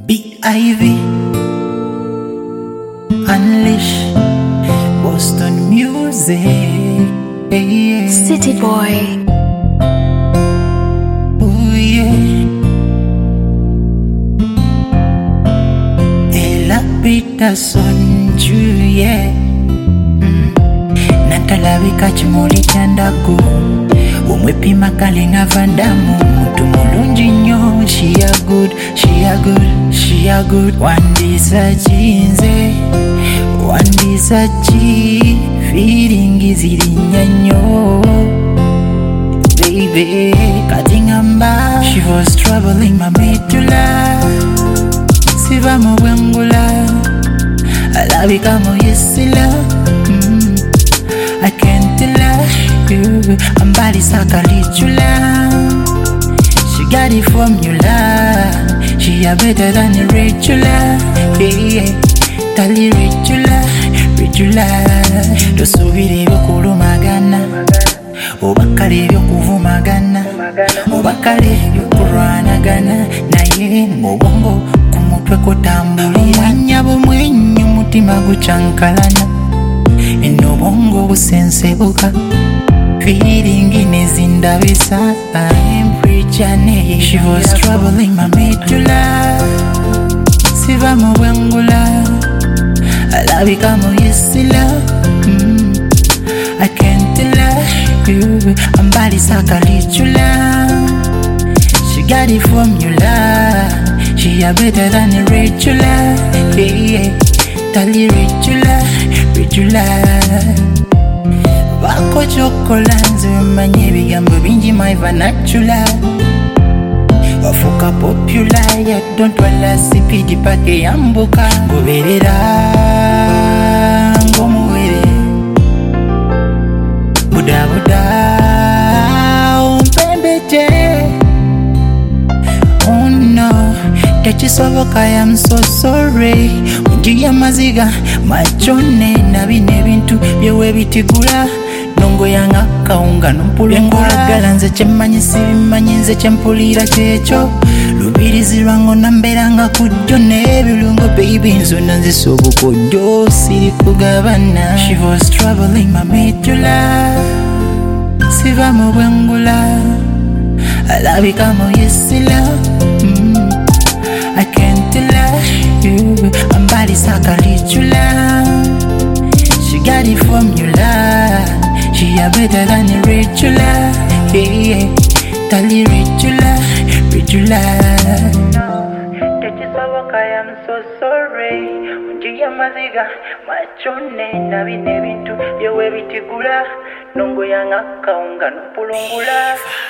BIV Unleash Boston Music, yeah. City Boy. Oh yeah. Ella Peterson Juliet, natalabika kimuli kyandago omwepima kalinga vandamu muntu mulungi nnyo. She a good, she a good, she a good. Wandisa jinze, wandisa chi, feeling zirinya nnyo. Baby, katingamba, she was troubling my medulla. Siva mu bwengula, alabika mu yesila. I can't lie you, ambali sakalichula. She got it formula, she a better than the regular. Yeah, tali regular. Tosubire byokulumagana, obakale byokuvumagana, obakale byokulwanagana. Naye mubongo kumutwe kutambulira, nyabo mwenyu mutima guchankalana. Eno bongo busensebuka, feeling nezindabisa. I'm preaching. She was troubling my medulla. Siva mu bwengula, alabika mu yesila. I can't lie you, ambali sakalichula. She got it formula, she a better than the regular. Yeah, tali regular. Bako chokola nze manye bigambo bingi my vernacular. Wafuka popular, ya don't wala sipidi pake yambuka. Goberera ngomuwere, buda umpembeje. Oh no, tekisoboka, I am so sorry. Unjiya maziga machone na bine bintu byewe bitigula. Nongo yanga kaunga nompulungula. Galanze chemanyi sibimanyi nze chempulira checho. Lubirizi lwango namberanga kujjo n'ebirungo baby nzona nzisobokojjo siri kugabana. She was troubling my medulla. Siva mu bwengula, alabika mu yesila. I can't lie you, ambali sakalichula. She got it formula, she a better than the regular. Yeah, tali regular. Tekisoboka, I am so sorry. Unjiya maziga machone na bine bintu byewe bitigula. Nongo yanga kaunga nompulungula.